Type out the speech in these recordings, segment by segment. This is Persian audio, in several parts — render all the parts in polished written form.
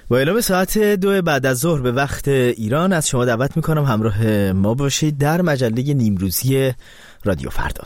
با اعلام ساعت 2 بعد از ظهر به وقت ایران از شما دعوت میکنم همراه ما باشید در مجله نیمروزی رادیو فردا.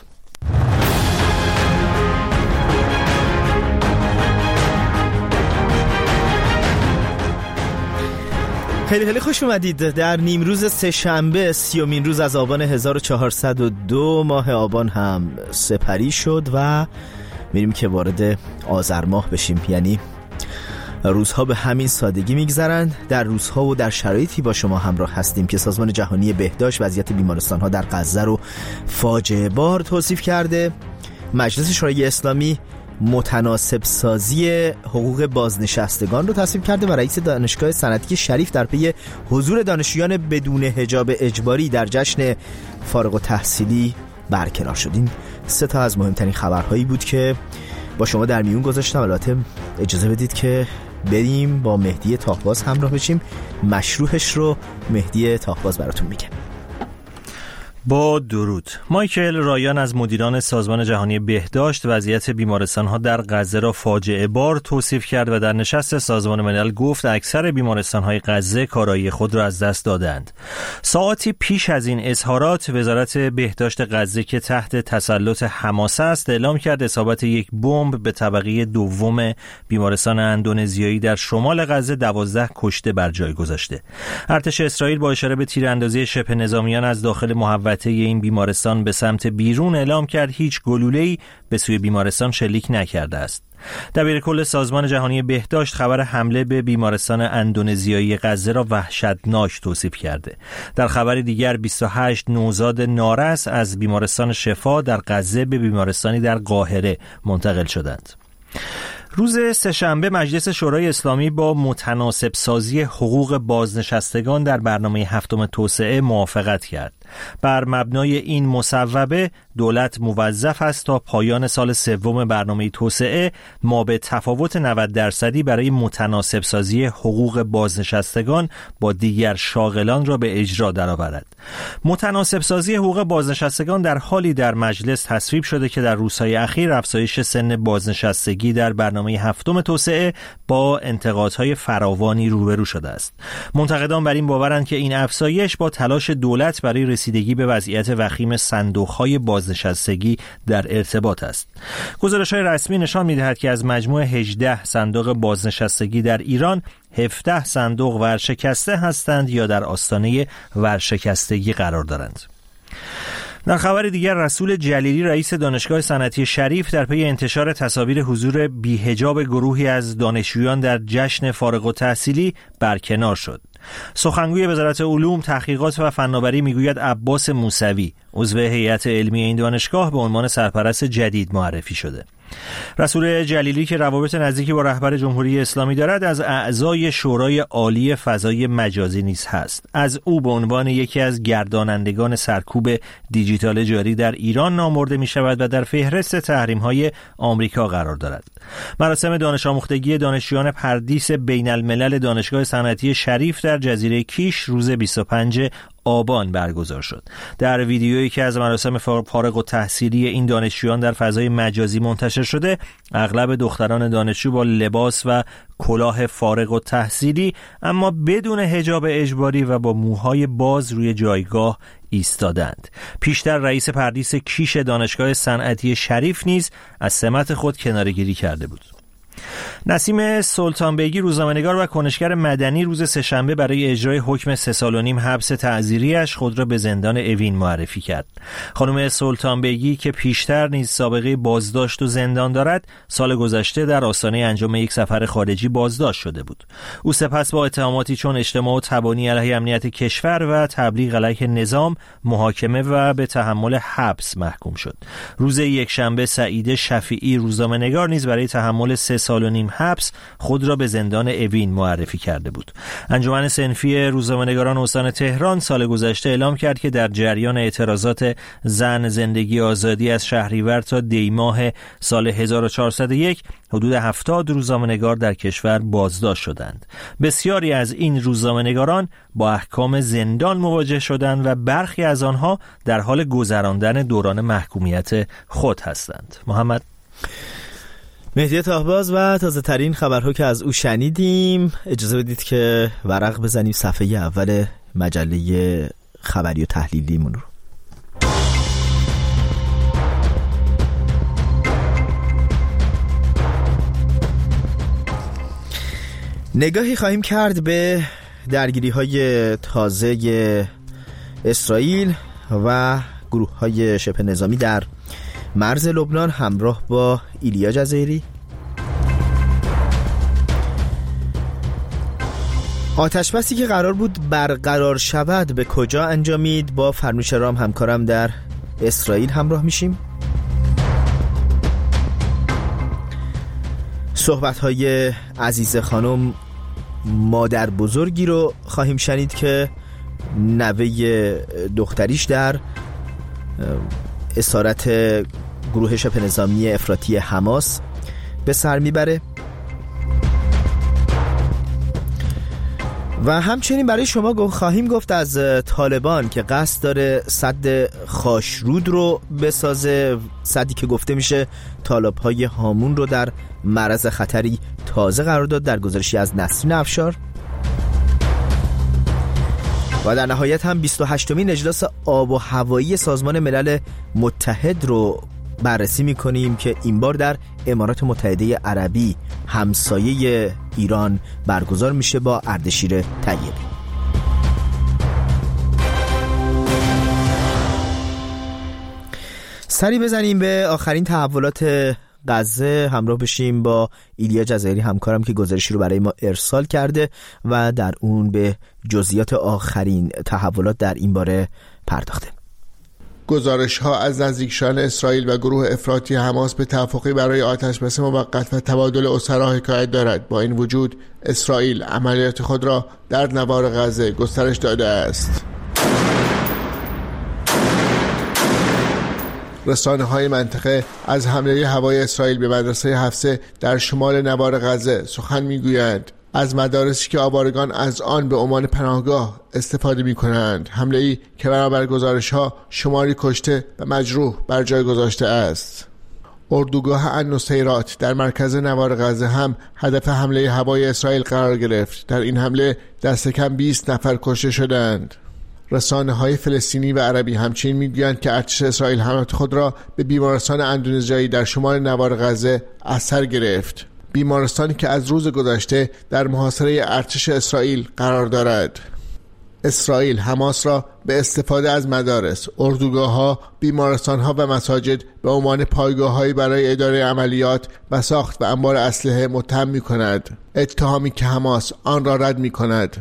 خیلی خوش اومدید در نیمروز سه‌شنبه 30مین روز از آبان 1402 ماه آبان هم سپری شد و میریم که وارد آذر ماه بشیم. یعنی روزها به همین سادگی میگذرند. در روزها و در شرایطی با شما همراه هستیم که سازمان جهانی بهداشت وضعیت بیمارستان‌ها در غزه رو فاجعه بار توصیف کرده. مجلس شورای اسلامی متناسب سازی حقوق بازنشستگان رو تصویب کرده و رئیس دانشگاه صنعتی شریف در پی حضور دانشجویان بدون حجاب اجباری در جشن فارغ التحصیلی برکنار شد. این سه تا از مهمترین خبرهایی بود که با شما در میون گذاشتم. البته اجازه بدید که بریم با مهدی تاهباز همراه بشیم. مشروحش رو مهدی تاهباز براتون میگه. با درود. مایکل رایان از مدیران سازمان جهانی بهداشت وضعیت بیمارستان‌ها در غزه را فاجعه بار توصیف کرد و در نشست سازمان ملل گفت اکثر بیمارستان‌های غزه کارایی خود را از دست دادند. ساعتی پیش از این اظهارات وزارت بهداشت غزه که تحت تسلط حماس است اعلام کرد اصابت یک بمب به طبقه دوم بیمارستان اندونزیایی در شمال غزه 12 کشته بر جای گذاشته. ارتش اسرائیل با اشاره به تیراندازی شبه نظامیان از داخل محوطه این بیمارستان به سمت بیرون اعلام کرد هیچ گلوله‌ای به سوی بیمارستان شلیک نکرده است. دبیرکل سازمان جهانی بهداشت خبر حمله به بیمارستان اندونزیایی غزه را وحشتناک توصیف کرده. در خبر دیگر 28 نوزاد نارس از بیمارستان شفا در غزه به بیمارستانی در قاهره منتقل شدند. روز سه‌شنبه مجلس شورای اسلامی با متناسب سازی حقوق بازنشستگان در برنامه هفتم توسعه موافقت کرد. بر مبنای این مصوبه دولت موظف است تا پایان سال سوم برنامه توسعه ما به تفاوت 90% برای متناسب سازی حقوق بازنشستگان با دیگر شاغلان را به اجرا درآورد. متناسب سازی حقوق بازنشستگان در حالی در مجلس تصویب شده که در روزهای اخیر افزایش سن بازنشستگی در برنامه هفتم توسعه با انتقادهای فراوانی روبرو شده است. منتقدان بر این باورند که این افزایش با تلاش دولت برای رسیدگی به وضعیت وخیم صندوق‌های بازنشستگی در ارتباط است. گزارش‌های رسمی نشان می‌دهد که از مجموع 18 صندوق بازنشستگی در ایران 17 صندوق ورشکسته هستند یا در آستانه ورشکستگی قرار دارند. در خبر دیگر رسول جلیلی رئیس دانشگاه صنعتی شریف در پی انتشار تصاویر حضور بی‌حجاب گروهی از دانشجویان در جشن فارغ التحصیلی برکنار شد. سخنگوی وزارت علوم، تحقیقات و فناوری میگوید عباس موسوی عضو هیئت علمی این دانشگاه به عنوان سرپرست جدید معرفی شده. رسول جلیلی که روابط نزدیکی با رهبر جمهوری اسلامی دارد از اعضای شورای عالی فضای مجازی نیز هست. از او به عنوان یکی از گردانندگان سرکوب دیجیتال جاری در ایران نام برده می شود و در فهرست تحریم‌های آمریکا قرار دارد. مراسم دانش آموختگی دانشجویان پردیس بین الملل دانشگاه صنعتی شریف در جزیره کیش روز 25 آبان برگزار شد. در ویدیویی که از مراسم فارغ التحصیلی این دانشجویان در فضای مجازی منتشر شده، اغلب دختران دانشجو با لباس و کلاه فارغ التحصیلی اما بدون حجاب اجباری و با موهای باز روی جایگاه ایستادند. پیشتر رئیس پردیس کیش دانشگاه صنعتی شریف نیز از سمت خود کناره‌گیری کرده بود. نسیم سلطانبیگی روزنامه‌نگار و کنشگر مدنی روز سه‌شنبه برای اجرای حکم 3.5 سال حبس تعزیری‌اش خود را به زندان اوین معرفی کرد. خانم سلطانبیگی که پیشتر نیز سابقه بازداشت و زندان دارد، سال گذشته در آستانه انجام یک سفر خارجی بازداشت شده بود. او سپس با اتهاماتی چون اجتماع و تبانی علیه امنیت کشور و تبلیغ علیه نظام محاکمه و به تحمل حبس محکوم شد. روز یکشنبه سعید شفیعی روزنامه‌نگار نیز برای تحمل 3.5 سال حبس خود را به زندان اوین معرفی کرده بود. انجمن صنفی روزنامه‌نگاران استان تهران سال گذشته اعلام کرد که در جریان اعتراضات زن زندگی آزادی از شهریور تا دیماه سال 1401 حدود 70 روزنامه‌نگار در کشور بازداشت شدند. بسیاری از این روزنامه‌نگاران با احکام زندان مواجه شدند و برخی از آنها در حال گذراندن دوران محکومیت خود هستند. محمد مهدی طاهباز و تازه ترین خبرها که از او شنیدیم. اجازه بدید که ورق بزنیم صفحه اول مجله خبری و تحلیلیمون رو. نگاهی خواهیم کرد به درگیری‌های تازه اسرائیل و گروه‌های شبه نظامی در مرز لبنان همراه با ایلیا جزایری. آتشبسی که قرار بود برقرار شود به کجا انجامید؟ با فرنوش رام همکارم در اسرائیل همراه میشیم. صحبت‌های عزیز خانم مادر بزرگی رو خواهیم شنید که نوه دختریش در اسارت گروه شبه نظامی افراطی حماس به سر میبره و همچنین برای شما خواهیم گفت از طالبان که قصد داره سد خاشرود رو بسازه، سدی که گفته میشه طالب‌های هامون رو در معرض خطری تازه قرار داد در گزارشی از نسرین افشار. و در نهایت هم 28مین اجلاس آب و هوایی سازمان ملل متحد رو بررسی میکنیم که این بار در امارات متحده عربی همسایه ایران برگزار میشه با اردشیر طیبی. سری بزنیم به آخرین تحولات غزه، همراه بشیم با ایلیا جزایری همکارم که گزارشی رو برای ما ارسال کرده و در اون به جزئیات آخرین تحولات در این باره پرداخته. گزارش‌ها از نزدیکشان اسرائیل و گروه افراطی حماس به توافقی برای آتشبس موقت و تبادل اسرا حکایت دارد. با این وجود اسرائیل عملیات خود را در نوار غزه گسترش داده است. رسانه‌های منطقه از حمله هوایی اسرائیل به مدرسه حفصه در شمال نوار غزه سخن می‌گویند. از مدارسی که آوارگان از آن به عنوان پناهگاه استفاده می‌کنند، حمله‌ای که بنابر گزارش‌ها شماری کشته و مجروح بر جای گذاشته است. اردوگاه النصیرات در مرکز نوار غزه هم هدف حمله هوایی اسرائیل قرار گرفت. در این حمله دست کم 20 نفر کشته شدند. رسانه‌های فلسطینی و عربی همچنین می‌گویند که ارتش اسرائیل حملات خود را به بیمارستان اندونزیایی در شمال نوار غزه از سر گرفت. بیمارستانی که از روز گذشته در محاصره ارتش اسرائیل قرار دارد. اسرائیل حماس را به استفاده از مدارس، اردوگاه‌ها، بیمارستان‌ها و مساجد به عنوان پایگاه‌هایی برای اداره عملیات و ساخت و انبار اسلحه متهم می‌کند. اتهامی که حماس آن را رد می‌کند.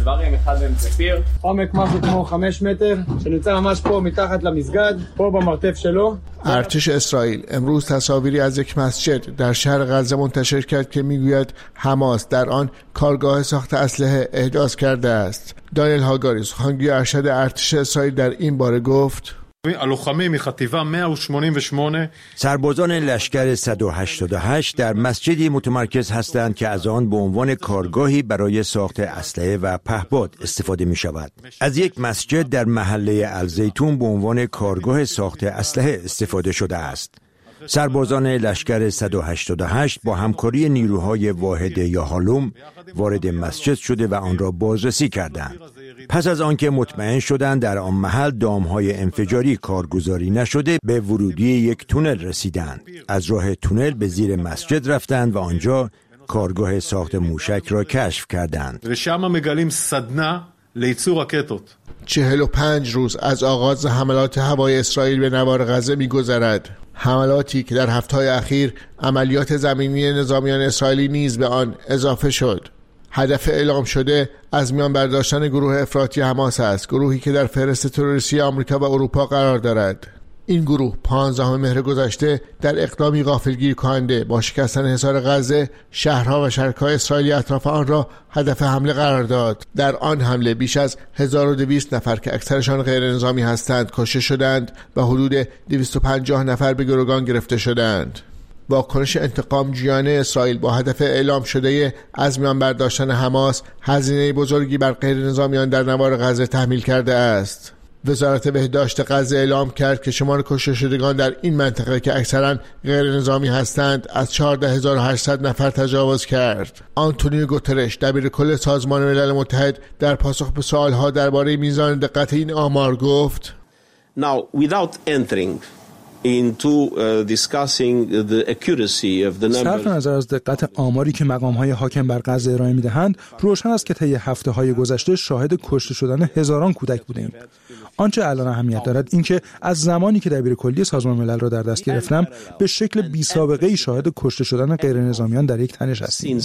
ارتش اسرائیل امروز تصاویری از یک مسجد در شهر غزه منتشر کرد که می‌گوید حماس در آن کارگاه ساخت اسلحه احداث کرده است. دانیل هاگاری سخنگوی ارشد ارتش اسرائیل در این باره گفت: سربازان لشکر 188 در مسجدی متمرکز هستند که از آن به عنوان کارگاهی برای ساخت اسلحه و پهپاد استفاده می شود. از یک مسجد در محله الزیتون به عنوان کارگاه ساخت اسلحه استفاده شده است. سربازان لشکر 188 با همکاری نیروهای واحد یاهالوم وارد مسجد شده و آن را بازرسی کردند. پس از آنکه مطمئن شدند در آن محل دامهای انفجاری کارگزاری نشده، به ورودی یک تونل رسیدند. از راه تونل به زیر مسجد رفتند و آنجا کارگاه ساخت موشک را کشف کردند. 45 روز از آغاز حملات هوایی اسرائیل به نوار غزه می‌گذرد. حملاتی که در هفته‌های اخیر عملیات زمینی نظامیان اسرائیلی نیز به آن اضافه شد. هدف اعلام شده از میان برداشتن گروه افراطی حماس است، گروهی که در فهرست تروریستی آمریکا و اروپا قرار دارد. این گروه 15 مهر گذشته در اقدامی غافلگیر کننده با شکستن حصار غزه شهرها و شرکای اسرائیلی اطراف آن را هدف حمله قرار داد. در آن حمله بیش از 1200 نفر که اکثرشان غیر نظامی هستند کشته شدند و حدود 250 نفر به گروگان گرفته شدند. واکنش انتقام جویانه اسرائیل با هدف اعلام شده از میان برداشتن حماس هزینه بزرگی بر غیر نظامیان در نوار غزه تحمیل کرده است. وزارت بهداشت غزه اعلام کرد که شمار کشته شدگان در این منطقه که اکثرا غیر نظامی هستند از 14800 نفر تجاوز کرد. آنتونیو گوترش دبیر کل سازمان ملل متحد در پاسخ به سوالها درباره میزان دقت این آمار گفت: Now, without entering into discussing the accuracy of the numbers. صرف نظر از دقت آماری که مقام‌های حاکم بر غزه ارائه می‌دهند، روشن است که طی هفته‌های گذشته شاهد کشته شدن هزاران کودک بودیم. آنچه الان اهمیت دارد این که از زمانی که دبیر کلی سازمان ملل را در دست گرفتم به شکل بی‌سابقه‌ای شاهد کشته شدن غیرنظامیان در یک تنش هستیم.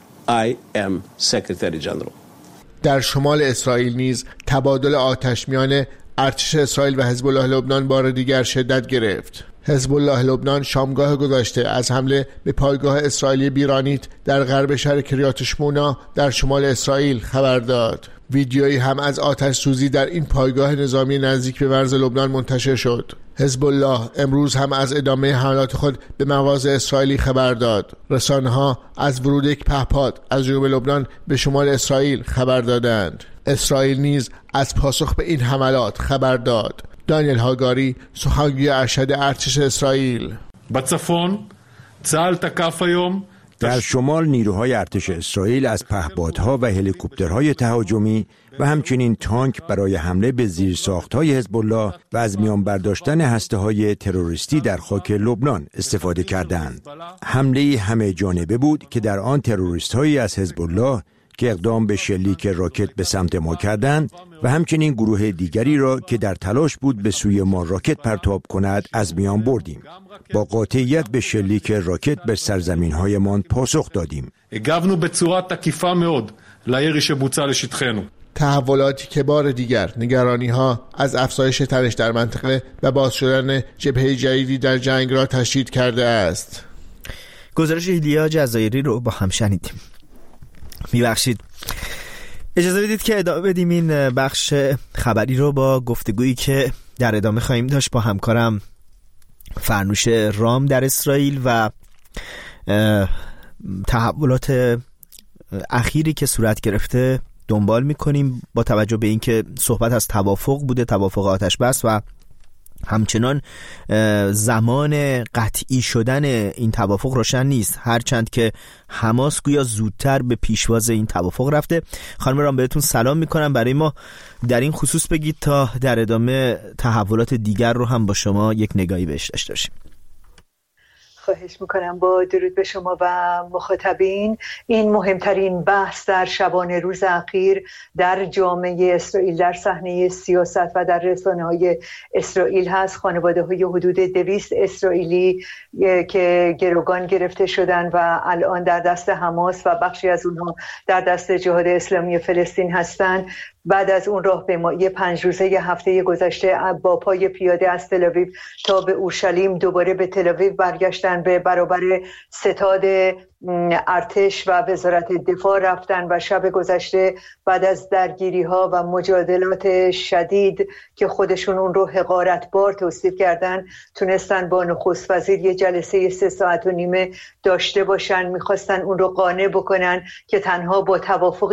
در شمال اسرائیل نیز تبادل آتش میان ارتش اسرائیل و حزب الله لبنان بار دیگر شدت گرفت. حزب الله لبنان شامگاه گذشته از حمله به پایگاه اسرائیلی بیرانیت در غرب شهر کریات شمونا در شمال اسرائیل خبر داد. ویدیویی هم از آتش سوزی در این پایگاه نظامی نزدیک به مرز لبنان منتشر شد. حزب الله امروز هم از ادامه حملات خود به مواضع اسرائیلی خبر داد. رسانه‌ها از ورود یک پهپاد از جنوب لبنان به شمال اسرائیل خبر دادند. اسرائیل نیز از پاسخ به این حملات خبر داد. دانیل هاگاری سخنگوی ارشد ارتش اسرائیل: بצפון צה"ל تקף היום در شمال نیروهای ارتش اسرائیل از پهپادها و هلیکوپترهای تهاجمی و همچنین تانک برای حمله به زیرساخت‌های حزب الله و از میان برداشتن هسته‌های تروریستی در خاک لبنان استفاده کردند. حمله همه جانبه بود که در آن تروریست‌هایی از حزب الله که اقدام به شلیک راکت به سمت ما کردند و همچنین گروه دیگری را که در تلاش بود به سوی ما راکت پرتاب کند از میان بردیم. با قاطعیت به شلیک راکت به سرزمین‌هایمان پاسخ دادیم. הגבנו בצורה תקיפה מאוד לירי שבוצע לשטחנו. تحولاتی که بار دیگر نگرانی‌ها از افزایش تنش در منطقه و باز شدن جبهه جدیدی در جنگ را تشدید کرده است. گزارش ایلیا جزایری رو با هم شنیدیم. میبخشید، اجازه بدید که ادامه بدیم این بخش خبری رو با گفتگویی که در ادامه خواهیم داشت با همکارم فرنوش رام در اسرائیل و تحولات اخیری که صورت گرفته دنبال میکنیم با توجه به اینکه صحبت از توافق بوده، توافق آتش بس و همچنان زمان قطعی شدن این توافق روشن نیست، هرچند که حماس گویا زودتر به پیشواز این توافق رفته. خانم رام بهتون سلام میکنم، برای ما در این خصوص بگید تا در ادامه تحولات دیگر رو هم با شما یک نگاهی بهش داشته باشیم. خواهش میکنم. با درود به شما و مخاطبین. این مهمترین بحث در شبانه روز اخیر در جامعه اسرائیل، در صحنه سیاست و در رسانه‌های اسرائیل هست. خانواده‌های حدود 200 اسرائیلی که گروگان گرفته شدن و الان در دست حماس و بخشی از اونها در دست جهاد اسلامی فلسطین هستند. بعد از اون راهپیمایی 5 روزه هفته گذشته با پای پیاده از تل‌آویو تا به اورشلیم دوباره به تل‌آویو برگشتن، به برابر ستاد ارتش و وزارت دفاع رفتن و شب گذشته بعد از درگیری ها و مجادلات شدید که خودشون اون رو حقارتبار توصیف کردن تونستن با نخست وزیر یه جلسه 3.5 ساعت داشته باشن. میخواستن اون رو قانع بکنن که تنها با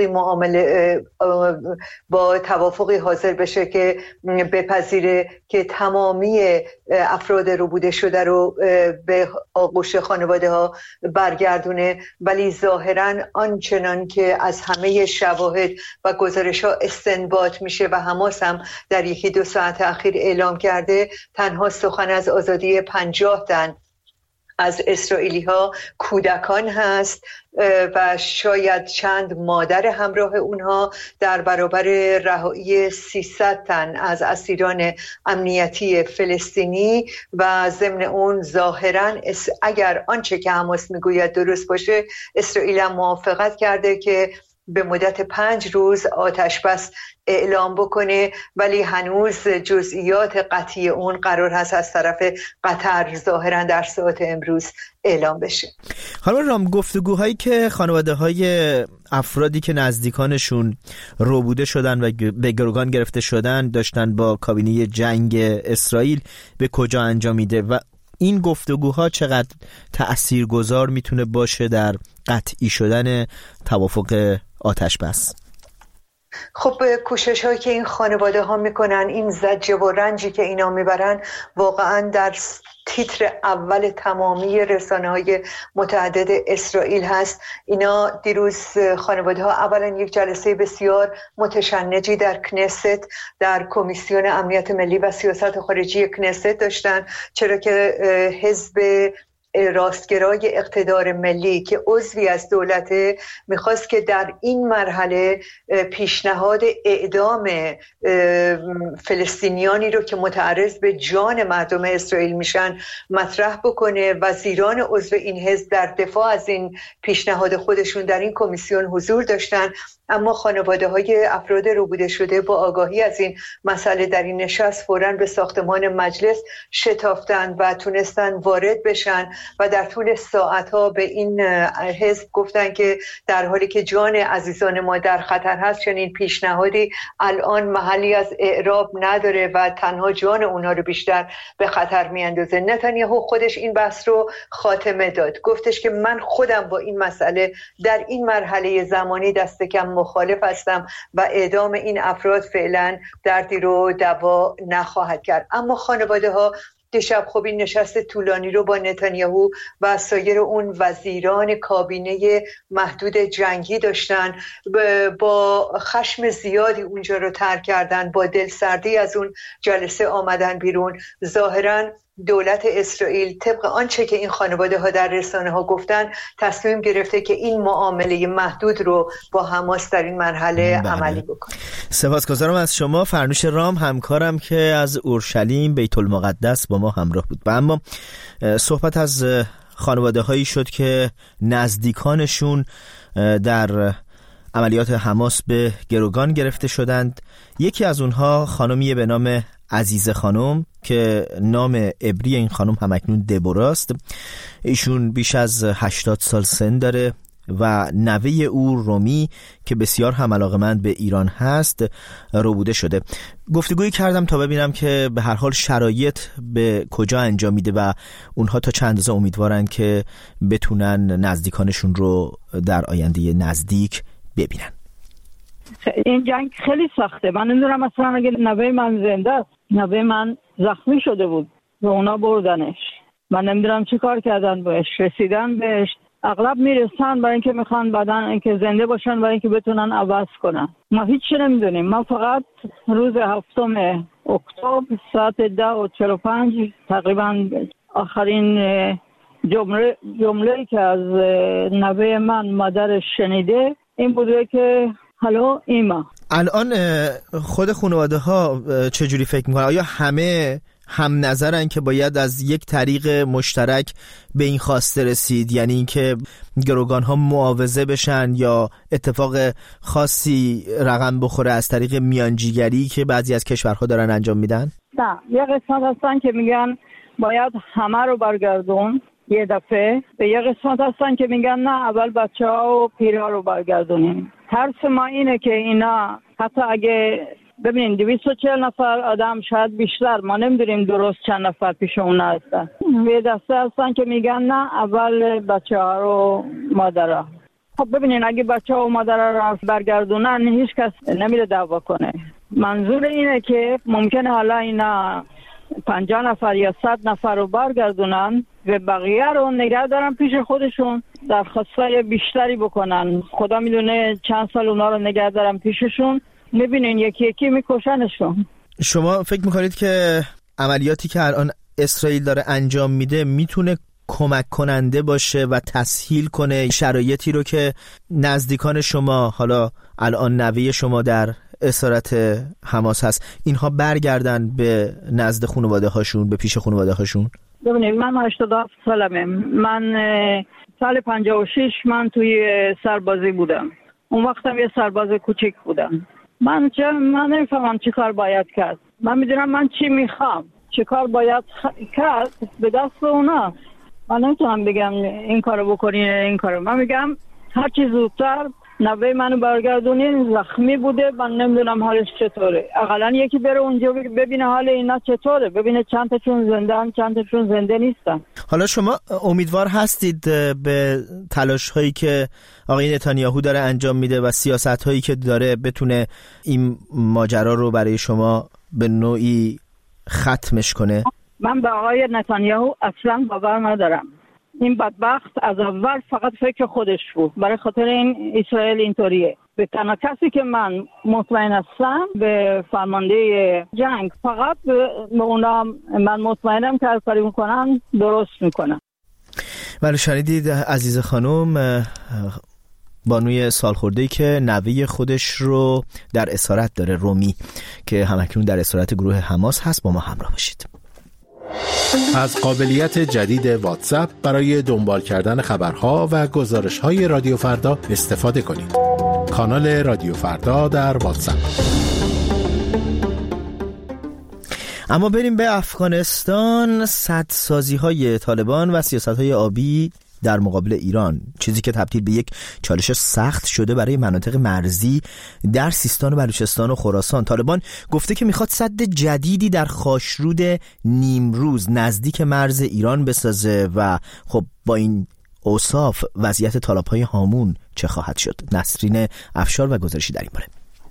توافقی حاضر بشه که بپذیره که تمامی افراد ربوده شده رو به آغوش خانواده ها برگردونه، ولی ظاهراً آنچنان که از همه شواهد و گزارش ها استنباط میشه و حماس هم در 1-2 ساعت اخیر اعلام کرده، تنها سخن از آزادی 50 تن از اسرائیلی ها کودکان هست و شاید چند مادر همراه اونها در برابر رهایی 300 تن از اسیران امنیتی فلسطینی و ضمن اون ظاهراً اگر آنچه که حماس میگوید درست باشه، اسرائیل هم موافقت کرده که به مدت 5 روز آتش بس اعلام بکنه، ولی هنوز جزئیات قطعی اون قرار هست از طرف قطر ظاهرا در ساعت امروز اعلام بشه. خانم رام، گفتگوهایی که خانواده‌های افرادی که نزدیکانشون ربوده شدن و به گروگان گرفته شدن داشتن با کابینه جنگ اسرائیل به کجا انجامیده و این گفتگوها چقدر تأثیرگذار میتونه باشه در قطعی شدن توافق آتش بس؟ خب کوشش هایی که این خانواده ها میکنن، این زجر و رنجی که اینا میبرن واقعا در تیتر اول تمامی رسانه های متعدد اسرائیل هست. اینا دیروز خانواده ها اولا یک جلسه بسیار متشنجی در کنست، در کمیسیون امنیت ملی و سیاست خارجی کنست داشتن، چرا که حزب راستگرای اقتدار ملی که عضوی از دولته میخواست که در این مرحله پیشنهاد اعدام فلسطینیانی رو که متعرض به جان مردم اسرائیل میشن مطرح بکنه. وزیران عضو این حزب در دفاع از این پیشنهاد خودشون در این کمیسیون حضور داشتن، اما خانواده های افراد ربوده شده با آگاهی از این مسئله در این نشست فوراً به ساختمان مجلس شتافتند و تونستن وارد بشن و در طول ساعتها به این حزب گفتن که در حالی که جان عزیزان ما در خطر هست، چنین پیشنهادی الان محلی از اعراب نداره و تنها جان اونا رو بیشتر به خطر میاندازه. نتانیاهو خودش این بحث رو خاتمه داد، گفتش که من خودم با این مسئله در این مرحله زمانی دست کم مخالف هستم و اعدام این افراد فعلا دردی رو دوا نخواهد کرد. اما خانواده ها دیشب خب این نشست طولانی رو با نتانیاهو و سایر اون وزیران کابینه محدود جنگی داشتن، با خشم زیادی اونجا رو ترک کردن، با دلسردی از اون جلسه آمدن بیرون. ظاهراً دولت اسرائیل طبق آنچه که این خانواده ها در رسانه ها گفتن تصمیم گرفته که این معامله محدود رو با حماس در این مرحله عملی بکنه. سپاسگزارم از شما. فرنوش رام همکارم که از اورشلیم بیت المقدس با ما همراه بود. و اما صحبت از خانواده هایی شد که نزدیکانشون در عملیات حماس به گروگان گرفته شدند. یکی از اونها خانمیه به نام عزیزه خانم که نام عبری این خانم همکنون دبوراست. ایشون بیش از 80 سال سن داره و نوه او رومی که بسیار هم علاقه‌مند به ایران هست ربوده شده. گفتگویی کردم تا ببینم که به هر حال شرایط به کجا انجام میده و اونها تا چند اندازه امیدوارن که بتونن نزدیکانشون رو در آینده نزدیک ببینن. این جنگ خیلی سخته. من نمیدونم اصلا اگه نوه من زنده است، نوه من زخمی شده بود و اونا بردنش. من نمیدونم چی کار کردن بهش، رسیدن بهش. اغلب میرسن برای اینکه میخوان بعدن اینکه زنده باشن برای اینکه بتونن عوض کنن. ما هیچی نمیدونیم. ما فقط روز 7 اکتبر ساعت 10:45 تقریبا آخرین جمله که از نوه من مادرش شنیده این بوده که هلو ایما. الان خود خانواده ها چجوری فکر میکنن؟ آیا همه هم نظرن که باید از یک طریق مشترک به این خواسته رسید، یعنی اینکه گروگان ها معاوضه بشن، یا اتفاق خاصی رقم بخوره از طریق میانجیگری که بعضی از کشورها دارن انجام میدن؟ نه، یه قسمت هستن که میگن باید همه رو برگردون یه دفعه، به یه قسمت هستن که میگن نه اول بچه‌ها و پیرها رو برگردونیم. ترس ما اینه که اینا حتی اگه ببینین 240 نفر آدم شاید بیشتر، ما نمیدونیم درست چند نفر پیش اون هستن، یه دسته هستن که میگن نه اول بچه‌ها رو مادرها. خب ببینین اگه بچه‌ها و مادرها رو برگردونن هیچ کس نمیره دعوا کنه. منظور اینه که ممکنه حالا اینا 50 نفر یا 100 نفر رو برگردونن و بقیه رو نگه دارن پیش خودشون، درخواستای بیشتری بکنن. خدا میدونه چند سال اونا رو نگه دارن پیششون، میبینین یکی یکی میکشنشون. شما فکر میکنید که عملیاتی که الان اسرائیل داره انجام میده میتونه کمک کننده باشه و تسهیل کنه شرایطی رو که نزدیکان شما، حالا الان نوه شما در اسارت حماس هست، اینها برگردن به نزد خانواده هاشون، به پیش خانواده هاشون؟ ببینید من 87 سالمه. من سال 56 من توی سربازی بودم. اون وقتم یه سرباز کوچیک بودم. من نمیفهمم چی کار باید کرد. من میدونم من چی میخوام، چی کار باید کرد، به دست اونا. من نمیتونم بگم این کارو بکنین این کارو. من میگم هر چی زودتر نوه منو برگردونین، زخمی بوده، من نمیدونم حالش چطوره. اقلا یکی بره اونجا ببینه حال اینا چطوره، ببینه چند تاشون زنده‌ان چند تاشون زنده نیستن. حالا شما امیدوار هستید به تلاش هایی که آقای نتانیاهو داره انجام میده و سیاست هایی که داره بتونه این ماجرا رو برای شما به نوعی ختمش کنه؟ من به آقای نتانیاهو اصلا باور ندارم. این بدبخت از اول فقط فکر خودش بود. برای خاطر این اسرائیل اینطوریه. به تنها کسی که من مطمئن هستم به فرمانده جنگ، فقط به اونا من مطمئنم که هر کاری میکنن درست میکنن. بله شنیدید عزیز خانم، بانوی سالخورده‌ای که نوه خودش رو در اسارت داره، رومی، که همکنون در اسارت گروه حماس هست. با ما همراه باشید. از قابلیت جدید واتساپ برای دنبال کردن خبرها و گزارش‌های رادیو فردا استفاده کنید. کانال رادیو فردا در واتساپ. اما بریم به افغانستان. سدسازی‌های طالبان و سیاست‌های آبی در مقابل ایران، چیزی که تبدیل به یک چالش سخت شده برای مناطق مرزی در سیستان و بلوچستان و خراسان. طالبان گفته که میخواد سد جدیدی در خاشرود نیمروز نزدیک مرز ایران بسازه و خب با این اوصاف وضعیت طالب‌های هامون چه خواهد شد؟ نسرین افشار و گزارشی در این باره.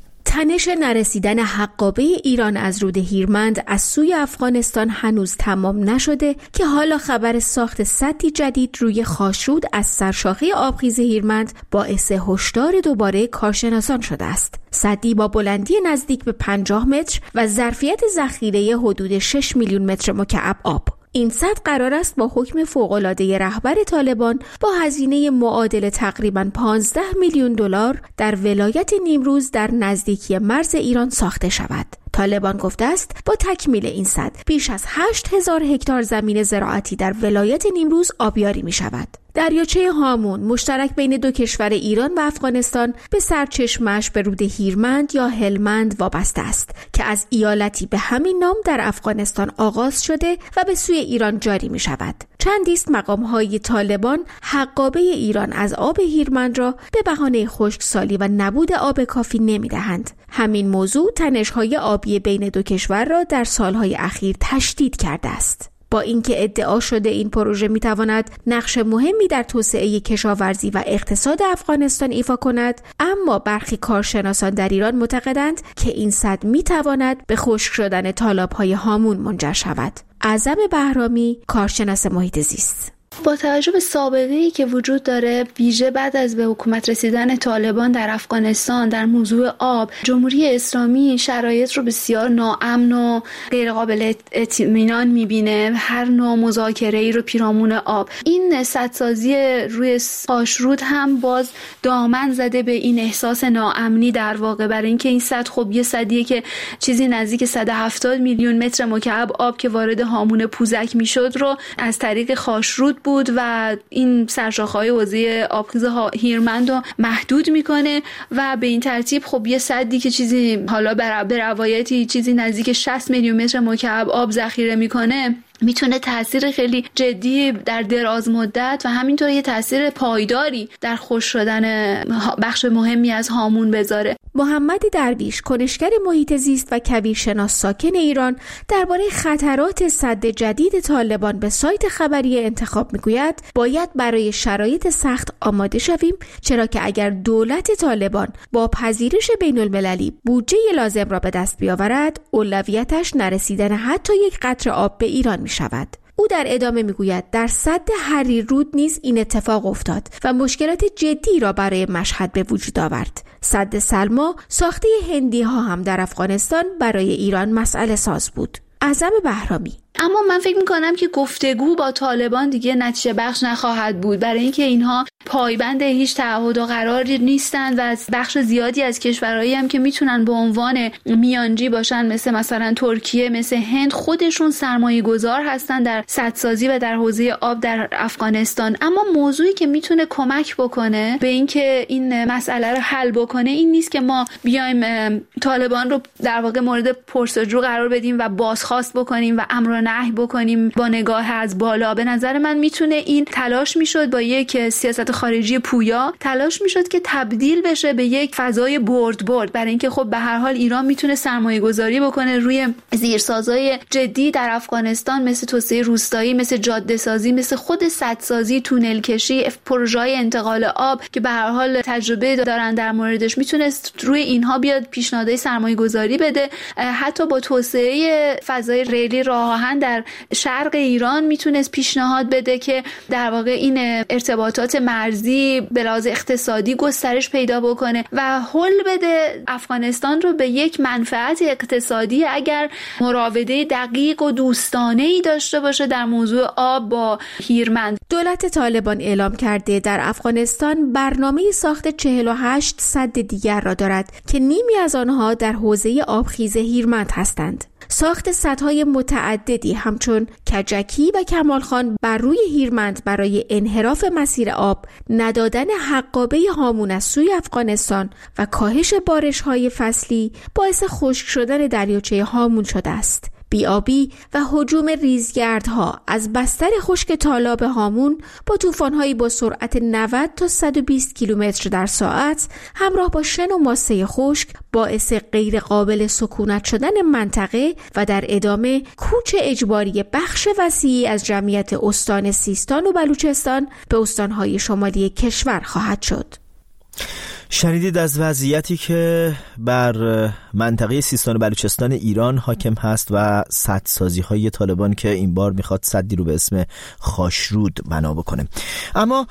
تنش نرسیدن حقابه ایران از رود هیرمند از سوی افغانستان هنوز تمام نشده که حالا خبر ساخت سدی جدید روی خاشرود از سرشاخه آبخیز هیرمند باعث هشدار دوباره کارشناسان شده است. سدی با بلندی نزدیک به 50 متر و ظرفیت ذخیره حدود 6 میلیون متر مکعب آب. این سد قرار است با حکم فوق‌العاده رهبر طالبان با هزینه معادل تقریباً 15 میلیون دلار در ولایت نیمروز در نزدیکی مرز ایران ساخته شود. طالبان گفته است با تکمیل این سد بیش از 8000 هکتار زمین زراعتی در ولایت نیمروز آبیاری می شود. دریاچه هامون مشترک بین دو کشور ایران و افغانستان به سرچشمش به رود هیرمند یا هلمند وابسته است که از ایالتی به همین نام در افغانستان آغاز شده و به سوی ایران جاری می شود. چندی است مقام‌های طالبان حقابه ایران از آب هیرمند را به بهانه خشکسالی و نبود آب کافی نمی‌دهند. همین موضوع تنش‌های آبی بین دو کشور را در سالهای اخیر تشدید کرده است. با اینکه ادعا شده این پروژه میتواند نقش مهمی در توسعه کشاورزی و اقتصاد افغانستان ایفا کند، اما برخی کارشناسان در ایران معتقدند که این سد میتواند به خشک شدن تالاب‌های هامون منجر شود. اعظم بهرامی، کارشناس محیط زیست: با توجه به سابقه‌ای که وجود داره، ویژه بعد از به حکومت رسیدن طالبان در افغانستان در موضوع آب، جمهوری اسلامی شرایط رو بسیار ناامن و غیر قابل اطمینان می‌بینه. هر نوع مذاکره‌ای رو پیرامون آب. این سدسازی روی خاشرود هم باز دامن زده به این احساس ناامنی در واقع، برای اینکه این سد خب یه سدیه که چیزی نزدیک 170 میلیون متر مکعب آب که وارد هامون پوزک میشد رو از طریق خاشرود بود و این سرشاخه‌های حوزه آبخیز هیرمند رو محدود میکنه و به این ترتیب خب یه سدی که چیزی حالا به روایتی چیزی نزدیک 60 میلیون متر مکعب آب ذخیره میکنه میتونه تاثیر خیلی جدی در دراز مدت و همینطور یه تاثیر پایداری در خشک شدن بخش مهمی از هامون بذاره. محمد درویش، کنشگر محیط زیست و کویرشناس ساکن ایران، درباره خطرات سد جدید طالبان به سایت خبری انتخاب میگوید باید برای شرایط سخت آماده شویم، چرا که اگر دولت طالبان با پذیرش بین المللی بودجه لازم را به دست بیاورد، اولویتش نرسیدن حتی یک قطره آب به ایران می شود. او در ادامه میگوید در سد حریرود نیز این اتفاق افتاد و مشکلات جدی را برای مشهد به وجود آورد. سد سلما ساخته هندی ها هم در افغانستان برای ایران مسئله ساز بود. اعظم بهرامی: اما من فکر میکنم که گفتگو با طالبان دیگه نتیجه بخش نخواهد بود، برای اینکه اینها پایبند هیچ تعهد و قراری نیستند و از بخش زیادی از کشورهایی هم که میتونن به عنوان میانجی باشن مثلا ترکیه، مثل هند، خودشون سرمایه گذار هستن در سدسازی و در حوزه آب در افغانستان. اما موضوعی که میتونه کمک بکنه به اینکه این مسئله رو حل بکنه این نیست که ما بیایم طالبان رو در واقع مورد پرسجو قرار بدیم و بازخواست بکنیم و امر نهی بکنیم با نگاه از بالا. به نظر من میتونه این تلاش میشد با یک سیاست خارجی پویا، تلاش میشد که تبدیل بشه به یک فضای برد برای اینکه خب به هر حال ایران میتونه سرمایه گذاری بکنه روی زیرسازهای جدی در افغانستان، مثل توسعه روستایی، مثل جاده سازی، مثل خود سدسازی، تونل کشی، پروژه‌های انتقال آب که به هر حال تجربه دارن در موردش، میتونست روی اینها بیاد پیشنهادهای سرمایه گذاری بده. حتی با توسعه فضای ریلی راه آهن در شرق ایران میتونست پیشنهاد بده که در واقع این ارتباطات مرزی به لحاظ اقتصادی گسترش پیدا بکنه و حل بده افغانستان رو به یک منفعت اقتصادی اگر مراوده دقیق و دوستانه‌ای داشته باشه در موضوع آب با هیرمند. دولت طالبان اعلام کرده در افغانستان برنامه ساخت 48 سد دیگر را دارد که نیمی از آنها در حوزه آبخیز هیرمند هستند. ساخت سدهای متعددی همچون کجکی و کمالخان بر روی هیرمند برای انحراف مسیر آب، ندادن حقابه هامون از سوی افغانستان و کاهش بارش‌های فصلی باعث خشک شدن دریاچه هامون شده است. بی‌آبی و هجوم ریزگردها از بستر خشک تالاب هامون با طوفان‌هایی با سرعت 90 تا 120 کیلومتر در ساعت همراه با شن و ماسه خشک باعث غیر قابل سکونت شدن منطقه و در ادامه کوچ اجباری بخش وسیعی از جمعیت استان سیستان و بلوچستان به استان‌های شمالی کشور خواهد شد. شنیدید از وضعیتی که بر منطقه سیستان و بلوچستان ایران حاکم هست و سدسازی‌های طالبان که این بار میخواد سدی رو به اسم خاشرود بنا بکنه. اما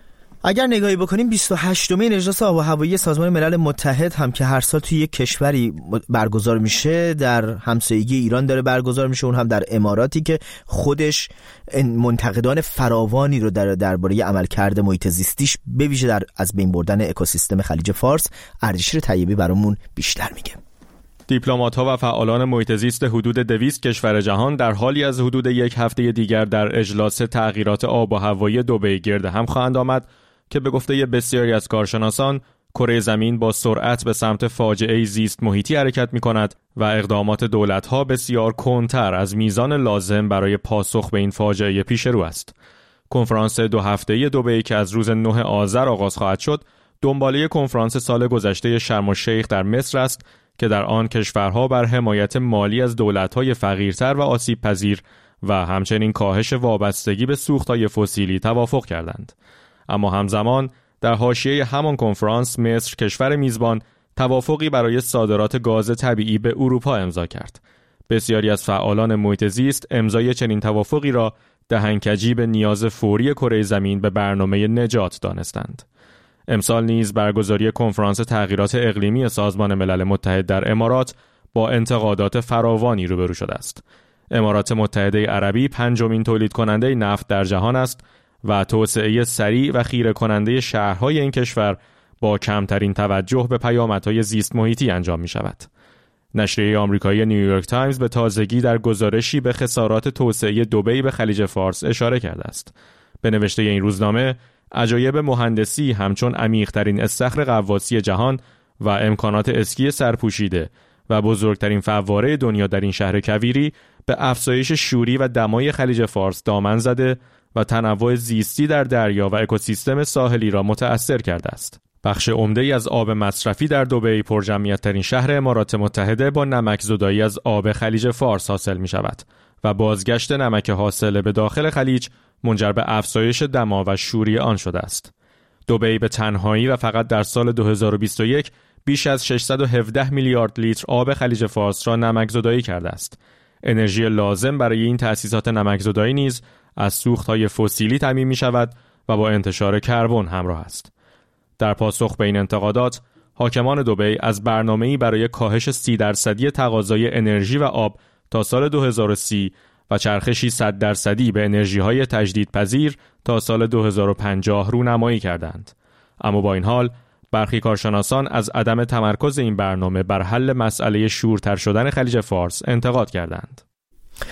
اگر نگاهی بکنیم 28مین اجلاس آب و هوایی سازمان ملل متحد هم که هر سال توی یک کشوری برگزار میشه، در همسایگی ایران داره برگزار میشه، اون هم در اماراتی که خودش منتقدان فراوانی رو درباره عملکرد محیط زیستیش به ویژه از بین بردن اکوسیستم خلیج فارس. اردشیر طیبی برامون بیشتر میگه. دیپلمات‌ها و فعالان محیط زیست حدود 200 کشور جهان در حالی از حدود یک هفته دیگر در اجلاس تغییرات آب و هوایی دبی گرد هم خواهند آمد که به گفته بسیاری از کارشناسان کره زمین با سرعت به سمت فاجعه زیست محیطی حرکت می‌کند و اقدامات دولت‌ها بسیار کندتر از میزان لازم برای پاسخ به این فاجعه پیش رو است. کنفرانس 2 هفته‌ای دبی که از روز 9 آذر آغاز خواهد شد، دنباله کنفرانس سال گذشته شرم الشیخ در مصر است که در آن کشورها بر حمایت مالی از دولت‌های فقیرتر و آسیب‌پذیر و همچنین کاهش وابستگی به سوخت‌های فسیلی توافق کردند. اما همزمان در حاشیه همان کنفرانس مصر کشور میزبان توافقی برای صادرات گاز طبیعی به اروپا امضا کرد. بسیاری از فعالان محیط زیست امضای چنین توافقی را دهنکجی به نیاز فوری کره زمین به برنامه نجات دانستند. امسال نیز برگزاری کنفرانس تغییرات اقلیمی سازمان ملل متحد در امارات با انتقادات فراوانی روبرو شده است. امارات متحده عربی 5مین تولید کننده نفت در جهان است و توسعه سریع و خیره کننده شهرهای این کشور با کمترین توجه به پیامدهای زیست محیطی انجام می شود. نشریه آمریکایی نیویورک تایمز به تازگی در گزارشی به خسارات توسعه دبی به خلیج فارس اشاره کرده است. به نوشته این روزنامه، عجایب مهندسی همچون عمیق‌ترین استخر غواصی جهان و امکانات اسکی سرپوشیده و بزرگترین فواره دنیا در این شهر کویری به افزایش شوری و دمای خلیج فارس دامن زده و تنوع زیستی در دریا و اکوسیستم ساحلی را متأثر کرده است. بخش عمده‌ای از آب مصرفی در دبی، پرجمعیت‌ترین شهر امارات متحده، با نمک زدایی از آب خلیج فارس حاصل می‌شود و بازگشت نمک حاصل به داخل خلیج منجر به افزایش دما و شوری آن شده است. دبی به تنهایی و فقط در سال 2021 بیش از 617 میلیارد لیتر آب خلیج فارس را نمکزدایی کرده است. انرژی لازم برای این تأسیسات نمکزدایی نیز از سوخت‌های فسیلی تامین می‌شود و با انتشار کربن همراه است. در پاسخ به این انتقادات، حاکمان دبی از برنامه‌ای برای کاهش 30% تقاضای انرژی و آب تا سال 2030 و چرخشی 100% به انرژی‌های تجدیدپذیر تا سال 2050 رونمایی کردند. اما با این حال، برخی کارشناسان از عدم تمرکز این برنامه بر حل مسئله شورتر شدن خلیج فارس انتقاد کردند.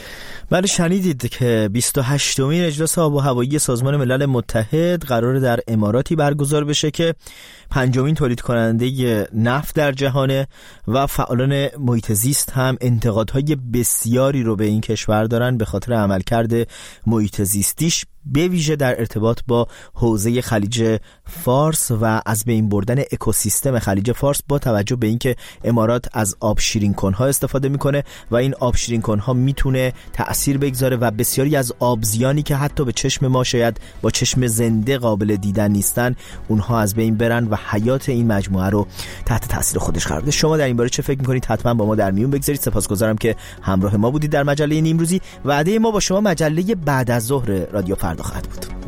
بله شنیدید که 28مین اجلاس آب و هوایی سازمان ملل متحد قرار در اماراتی برگزار بشه که 5مین تولید کننده نفت در جهانه و فعالان محیط زیست هم انتقادهای بسیاری رو به این کشور دارن به خاطر عملکرد محیط زیستیش، به ویژه در ارتباط با حوزه خلیج فارس و از بین بردن اکوسیستم خلیج فارس، با توجه به اینکه امارات از آب شیرین کنها استفاده میکنه و این آب شیرین کنها میتونه تأثیر بگذاره و بسیاری از آبزیانی که حتی به چشم ما شاید با چشم زنده قابل دیدن نیستن، اونها از بین برن و حیات این مجموعه رو تحت تأثیر خودش قرار بده. شما در این باره چه فکر میکنید؟ حتما با ما در میون بگذارید. سپاسگزارم که همراه ما بودید در مجله نیمروزی. وعده ما با شما مجله بعد از ظهر رادیو فردا خواهد بود.